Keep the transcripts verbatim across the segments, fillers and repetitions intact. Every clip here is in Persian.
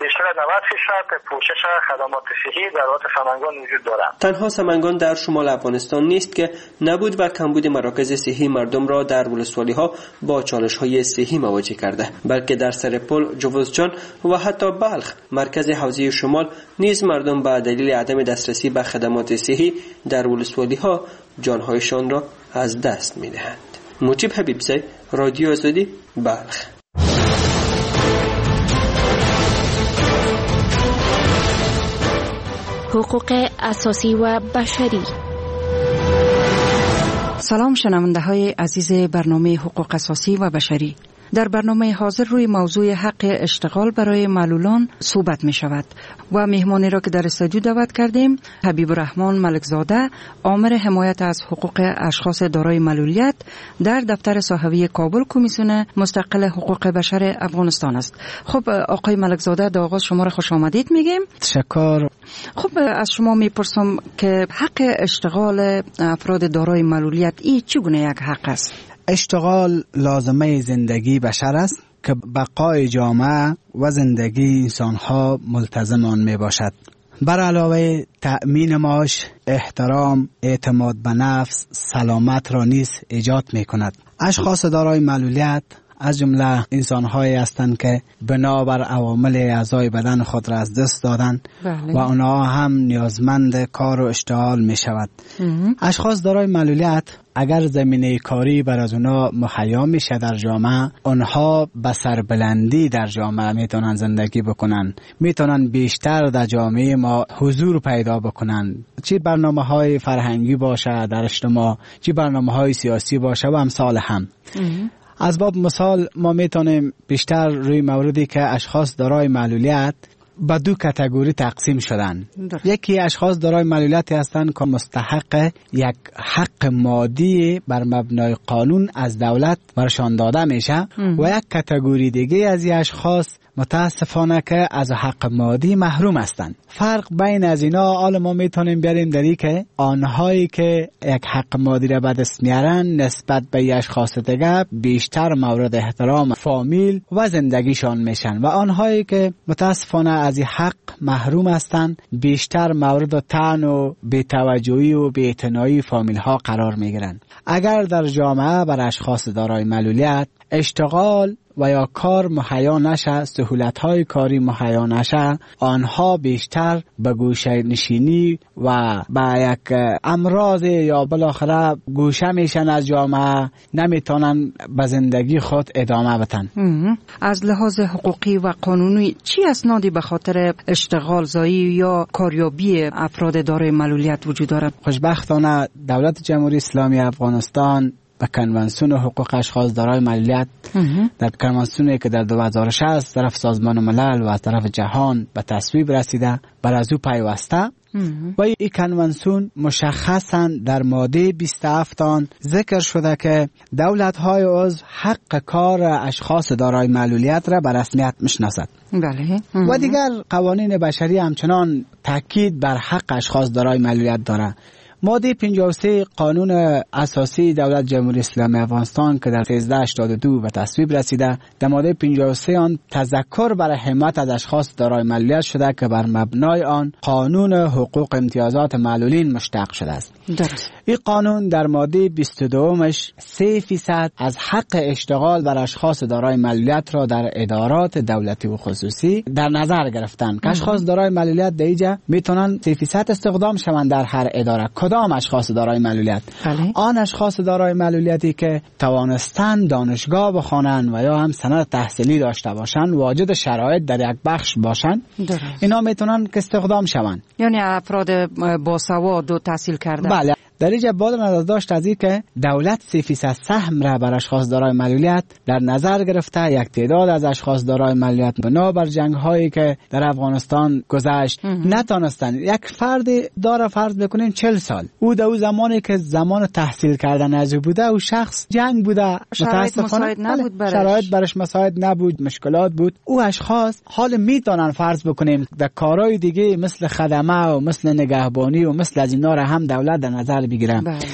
بیشتر از نود درصد پوشش خدمات صحی در ولایت سمنگان وجود دارد. تنها سمنگان در شمال افغانستان نیست که نبود و کمبود مراکز صحی مردم را در ولسوالی‌ها با چالش‌های صحی مواجه کرده، بلکه در سرپل، جوزجان و حتی بلخ مرکز حوزه شمال نیز مردم به دلیل عدم دسترسی به خدمات صحی در ولسوالی‌ها جان‌هایشان را از دست می‌دهند. مجیب حبیبزی، رادیو آزادی، بلخ. حقوق اساسی و بشری. سلام شنونده های عزیز برنامه حقوق اساسی و بشری. در برنامه حاضر روی موضوع حق اشتغال برای معلولان صحبت می شود و مهمانی را که در استودیو دعوت کردیم حبیب الرحمن ملکزاده، آمر حمایت از حقوق اشخاص دارای معلولیت در دفتر صحوی کابل کمیسیون مستقل حقوق بشر افغانستان است. خب آقای ملکزاده، در آغاز شما را خوش آمدید میگیم. تشکر. خب از شما میپرسم که حق اشتغال افراد دارای معلولیت ای چگونه یک حق است؟ اشتغال لازمه زندگی بشر است که بقای جامعه و زندگی انسانها ملتزم آن می باشد. بر علاوه تأمین معاش، احترام، اعتماد به نفس، سلامت را نیز ایجاد می کند. اشخاص دارای معلولیت از جمله انسان‌هایی هستند که بنابر عوامل اعضای بدن خود را از دست دادند و آنها هم نیازمند کار و اشتغال می شود. اشخاص دارای معلولیت اگر زمینه کاری بر از اونا مهیا میشه در جامعه، آنها به سربلندی در جامعه میتونن زندگی بکنن، میتونن بیشتر در جامعه ما حضور پیدا بکنن، چه برنامه های فرهنگی باشه در اجتماع، چه برنامه های سیاسی باشه و امثال هم. از باب مثال ما میتونیم بیشتر روی موردی که اشخاص دارای معلولیت به دو کاتگوری تقسیم شدن. یکی اشخاص دارای معلولیتی هستند که مستحق یک حق مادی بر مبنای قانون از دولت برشان داده میشه و یک کاتگوری دیگه از این اشخاص متاسفانه که از حق مادی محروم هستند. فرق بین از اینا حالا ما میتونیم بیاریم دری که آنهایی که یک حق مادی را به دست میارن نسبت به اشخاص دیگه بیشتر مورد احترام فامیل و زندگیشان میشن و آنهایی که متاسفانه از این حق محروم هستند بیشتر مورد طعن و بی‌توجهی و بی‌اعتنایی فامیل ها قرار میگیرن. اگر در جامعه بر اشخاص دارای معلولیت اشتغال و یا کار مهیا نشه، سهولت‌های کاری مهیا نشه، آنها بیشتر به گوشه نشینی و به یک امراض یا بالاخره گوشه میشن از جامعه، نمیتونن به زندگی خود ادامه بدن. از لحاظ حقوقی و قانونی چی اسنادی به خاطر اشتغال زایی یا کاریابی افراد دارای معلولیت وجود دارد؟ خوشبختانه دولت جمهوری اسلامی افغانستان به کنوانسیون حقوق اشخاص دارای معلولیت در کنوانسیونی که در دو هزار و شش از طرف سازمان ملل و از طرف جهان به تصویب رسیده بر از او پیوسته و این کنوانسیون مشخصا در ماده بیست و هفت آن ذکر شده که دولت‌های عضو حق کار اشخاص دارای معلولیت را به رسمیت میشناسد. بله. و دیگر قوانین بشری همچنان تاکید بر حق اشخاص دارای معلولیت دارد. ماده پنجاه و سه قانون اساسی دولت جمهوری اسلامی افغانستان که در سیزده هشتاد و دو به تصویب رسیده، در ماده پنجاه و سه آن تذکر برای حمایت از اشخاص دارای معلولیت شده که بر مبنای آن قانون حقوق امتیازات معلولین مشتق شده است. درست. این قانون در ماده بیست و دومش سه فیصد از حق اشتغال بر اشخاص دارای معلولیت را در ادارات دولتی و خصوصی در نظر گرفتن که اشخاص دارای معلولیت در اینجا میتونن سه فیصد استخدام شوند در هر اداره. کدام اشخاص دارای معلولیت؟ بله. آن اشخاص دارای معلولیتی که توانستن دانشگاه بخوانند و یا هم سند تحصیلی داشته باشند، واجد شرایط در یک بخش باشند، اینا میتونن که استخدام شوند. یعنی افراد باسواد و تحصیل کرده. بله. در اینجا باید نظر داشت از این که دولت سه فیصد سهم را بر اشخاص دارای معلولیت در نظر گرفته. یک تعداد از اشخاص دارای معلولیت بنابر جنگ هایی که در افغانستان گذشت نتونستند. یک فرد داره فرض بکنیم چهل سال، او در او زمانی که زمان تحصیل کردن از بوده او شخص جنگ بوده، شرایط مساعد نبود برش. شرایط برش مساعد نبود، مشکلات بود. او اشخاص حال میتونن فرض بکنیم در کارهای دیگه مثل خدمه و مثل نگهبانی و مثل از اینا را هم دولت در نظر بگیرم. بله.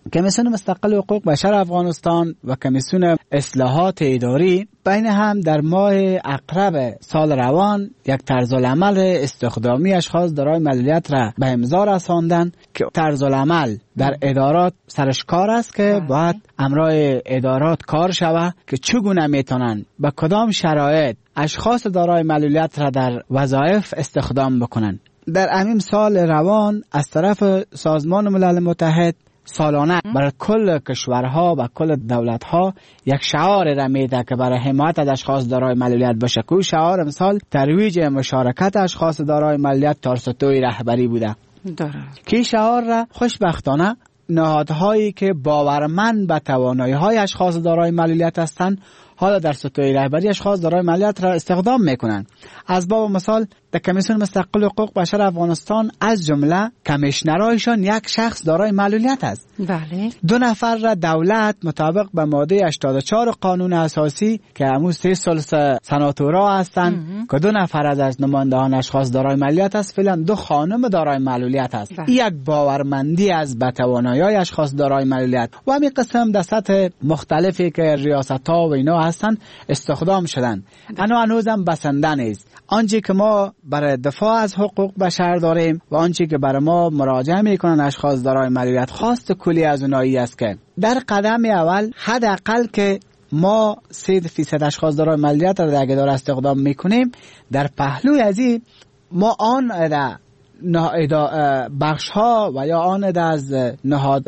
کمیسیون مستقل حقوق بشر افغانستان و کمیسیون اصلاحات اداری بین هم در ماه اقرب سال روان یک طرز العمل استخدامی اشخاص دارای معلولیت را به امضا رساندند که طرز العمل در ادارات سرش کار است که باید امرای ادارات کار شود که چگونه میتونن به کدام شرایط اشخاص دارای معلولیت را در وظایف استخدام بکنن. در همین سال روان از طرف سازمان ملل متحد سالانه برای کل کشورها و کل دولتها یک شعار را میده که برای حمایت از اشخاص دارای معلولیت باشه که شعار مثال ترویج مشارکت اشخاص دارای معلولیت توسط رهبری بوده داره. که شعار را خوشبختانه نهادهایی که باورمند به توانایی‌های اشخاص دارای معلولیت هستند حالا در سطوح رهبری اشخاص دارای معلولیت را استخدام میکنن. از باب مثال در کمیسیون مستقل حقوق بشر افغانستان از جمله کمیشنرایشان یک شخص دارای معلولیت است. بله. دو نفر را دولت مطابق به ماده هشتاد و چهار قانون اساسی که همون سه ثلث سناتورا هستند که دو نفر از از نمایندگان اشخاص دارای معلولیت است، فعلا دو خانم دارای معلولیت است. بله. یک باورمندی از به توانایی اشخاص دارای معلولیت و همین قسم در سطح مختلفی که ریاست‌ها و اینا هستند استخدام شدن. انا هنوزم بسنده نیست. آنچه که ما برای دفاع از حقوق بشر داریم و آنچه که برای ما مراجعه میکنن اشخاص دارای معلولیت خواست کلی از اونایی است که در قدم اول حداقل که ما سه فیصد اشخاص دارای معلولیت را در اداره استخدام میکنیم، در پهلوی از این ما آن بخش ها و یا آن از نهاد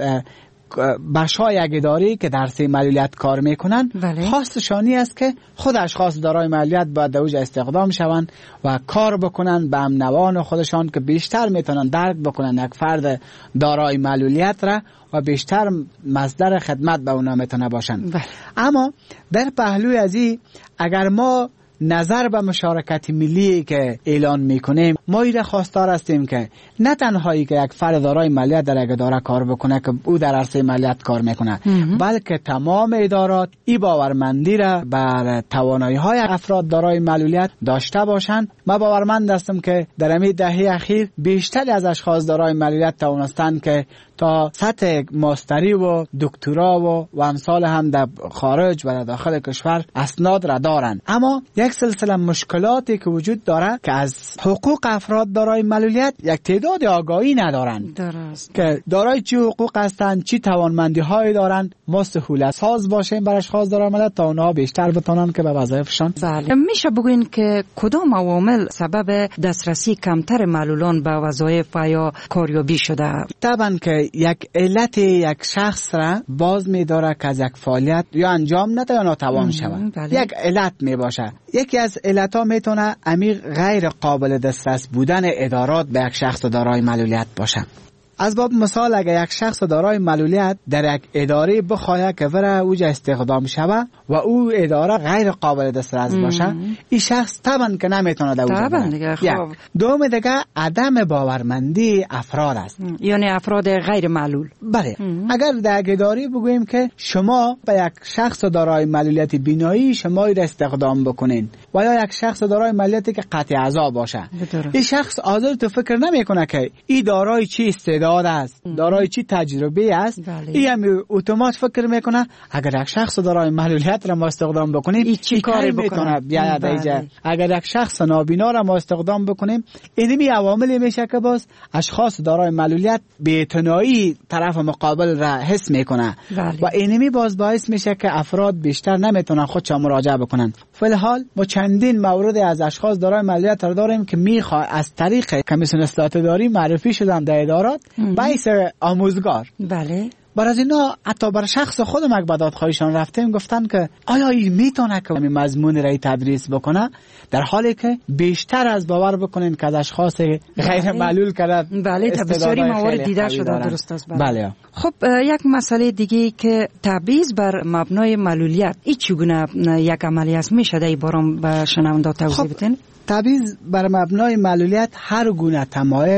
بخش های یک اداری که در سه معلولیت کار میکنن خواستشانی است که خود اشخاص دارای معلولیت باید در اوج استخدام شوند و کار بکنن به امنوان خودشان که بیشتر میتونن درک بکنن یک فرد دارای معلولیت را و بیشتر مصدر خدمت به اونا میتونه باشن. اما در پهلوی از این اگر ما نظر به مشارکت ملی که اعلان میکنیم ما ایره خواستار هستیم که نه تنهایی که یک فرد دارای معلولیت در یک اداره کار بکنه که او در عرصه معلولیت کار میکنه بلکه تمام ادارات ای باورمندی را بر توانایی های افراد دارای معلولیت داشته باشند. ما باورمند هستم که در همین دهه اخیر بیشتر از اشخاص دارای معلولیت توانستند که تا سطح ماستری و دکترا و و امثال هم در خارج و در داخل کشور اسناد را دارند. اما یک سلسله مشکلاتی که وجود داره که از حقوق افراد دارای معلولیت یک تعداد آگاهی ندارند. درست. که دارای چی حقوق هستند، چی توانمندی هایی دارند، ما سهولت ساز باشیم برای اشخاص دارای معلولیت تا اونها بیشتر بتونن که به وظایفشان. بله. میشه بگوین که کدام عوامل سبب دسترسی کمتر معلولان به وظایف و یا کاریابی شده؟ طبعا که یک علت یک شخص را باز می داره که از یک فعالیت یا انجام نده یا ناتوان شود. یک علت می باشه. یکی از علت ها می تونه عمیق غیر قابل دسترس بودن ادارات به یک شخص دارای معلولیت باشه. از باب مثال اگر یک شخص دارای معلولیت در یک اداره بخواهد که وره اوج استخدام شود و او اداره غیر قابل دسترس باشه، این شخص طبعا که نمیتونه در اوج بره. خب. دوم دیگه عدم باورمندی افراد است. یعنی افراد غیر معلول. بله. اگر در یک اداره بگوییم که شما به یک شخص دارای معلولیت بینایی شما را استخدام بکنین و یا یک شخص دارای معلولیتی که قطع اعضا باشه، این شخص حاضر تو فکر نمیکنه که این دارای چی استعداد است، دارای چی تجربه است. این هم اتومات فکر میکنه اگر یک شخص دارای معلولیت را ما استخدام بکنیم این چی کاری بکنه بیاد اینجا. اگر یک شخص نابینا را ما استخدام بکنیم اینمی عواملی میشه که باز اشخاص دارای معلولیت بی‌اعتنایی طرف مقابل را حس میکنه و اینمی باز باعث میشه که افراد بیشتر نمیتونن خودشان مراجعه بکنن. فلحال ما چندین مورد از اشخاص دارای معلولیت را داریم که میخواد از طریق کمیسیون اصلاحات اداری معرفی شدن در ادارات باعث آموزگار. بله. برای از اینا حتی بر شخص خودم اگه بدادخواهیشان رفتیم گفتن که آیا این میتونه که این مضمون را تدریس بکنه، در حالی که بیشتر از باور بکنین که از اشخاص غیر معلول کرده. بله تا بسیاری موارد دیده شده. درست است. بله. بله. خب یک مسئله دیگه که تبعیض بر مبنای معلولیت این چگونه یک عملی است، میشه در این باره به شنونده توضیح بدین؟ تبعیض بر مبنای معلولیت هر گونه تمایز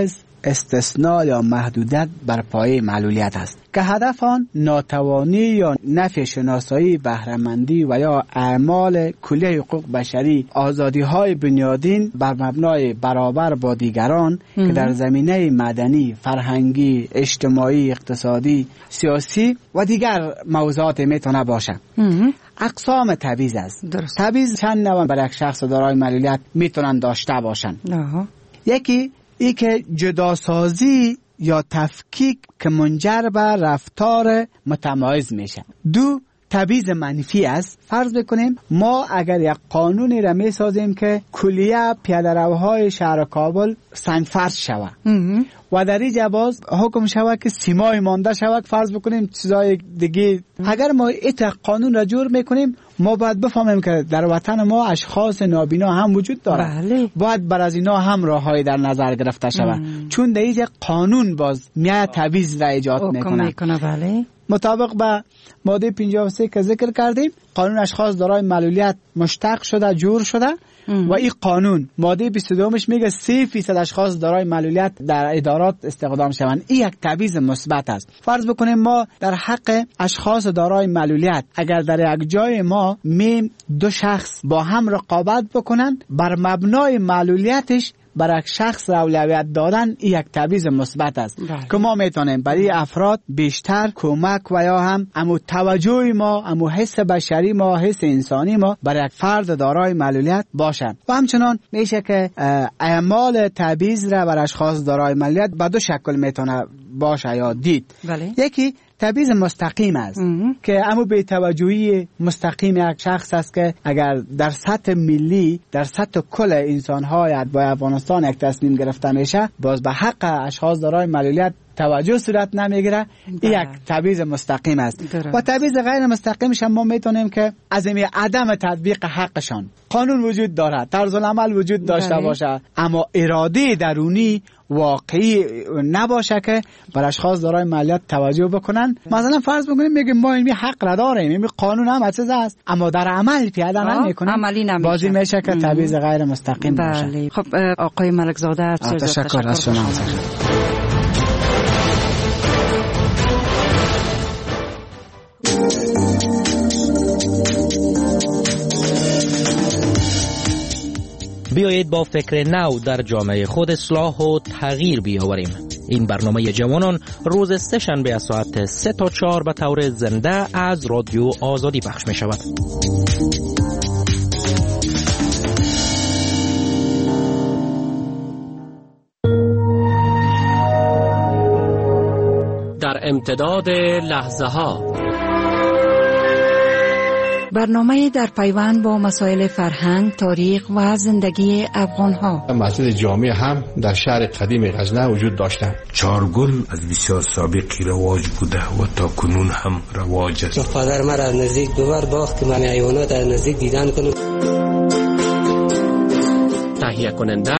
استثناء یا محدودیت بر پایه معلولیت است که هدف آن ناتوانی یا نفی شناسایی، بهره‌مندی و یا اعمال کلیه حقوق بشری، آزادی‌های بنیادین بر مبنای برابر با دیگران ام. که در زمینه مدنی، فرهنگی، اجتماعی، اقتصادی، سیاسی و دیگر موضوعات میتونه باشه. ام. اقسام تبعیض است. تبعیض چند نوع برای یک شخص دارای معلولیت میتونن داشته باشن. آه. یکی ای که جداسازی یا تفکیک که منجر به رفتار متمایز میشه. دو، تبعیض منفی است. فرض بکنیم ما اگر یک قانونی را میسازیم که کلیه پیاده‌روهای شهر کابل سنگفرش شود و در این جواز حکم شود که سیمای مانده شود، فرض بکنیم چیزای دیگه، اگر ما ایت قانون را جور میکنیم ما باید بفهمیم که در وطن ما اشخاص نابینا هم وجود دارند. بله. باید بر از اینا هم راههای در نظر گرفته شود، چون در اینجا قانون باز میاد تبعیض را ایجاد میکنه. میکنه بله. مطابق به ماده پنجاه و سه که ذکر کردیم، قانون اشخاص دارای معلولیت مشتق شده، جور شده ام. و این قانون ماده بیست و دو میگه سه فیصد اشخاص دارای معلولیت در ادارات استخدام شوند. این یک تبعیض مثبت است. فرض بکنیم ما در حق اشخاص دارای معلولیت اگر در یک جای ما میم دو شخص با هم رقابت بکنن بر مبنای معلولیتش برای یک شخص اولویت دادن، این یک تبعیض مثبت است که ما میتونیم برای افراد بیشتر کمک و یا هم امو توجه ما، امو حس بشری ما، حس انسانی ما برای یک فرد دارای معلولیت باشند. و همچنان میشه که اعمال تبعیض را برای اشخاص دارای معلولیت به دو شکل میتونه باشه یا دید. بله. یکی تبعیض مستقیم است ام. که امو به توجهی مستقیم یک شخص است که اگر در سطح ملی، در سطح کل انسان‌های با افغانستان یک تصمیم گرفته میشه، باز به حق اشخاص دارای معلولیت توجه صورت نمیگیره. این یک تبعیض مستقیم است. دره. و تبعیض غیر مستقیمش هم ما میتونیم که از این عدم تطبیق حقشان، قانون وجود داره، طرز العمل وجود داشته داره. باشه اما اراده درونی واقعی نباشه که بر اشخاص دارای معلولیت توجه بکنن. مثلا فرض بکنیم میگیم ما این حق را داریم، این قانون هم چیز است، اما در عمل پیاده نمیکنیم، عملی نمیشه، بازی میشه که تبعیض غیر مستقیم باشه. بله. خب آقای ملک زاده تشکر از شما. بیایید با فکر نو در جامعه خود اصلاح و تغییر بیاوریم. این برنامه جوانان روز سه شنبه از ساعت سه تا چهار به طور زنده از رادیو آزادی پخش می شود. در امتداد لحظه ها برنامه در پیوند با مسائل فرهنگ، تاریخ و زندگی افغان‌ها. مسجد جامع هم در شهر قدیم غزنه وجود داشته. چارگل از بسیار سابقی رواج بوده و تا کنون هم رواج است. پدر مرا از نزدیک دوبار باخت که من حیوانات از نزدیک دیدن کنم. تهیه کننده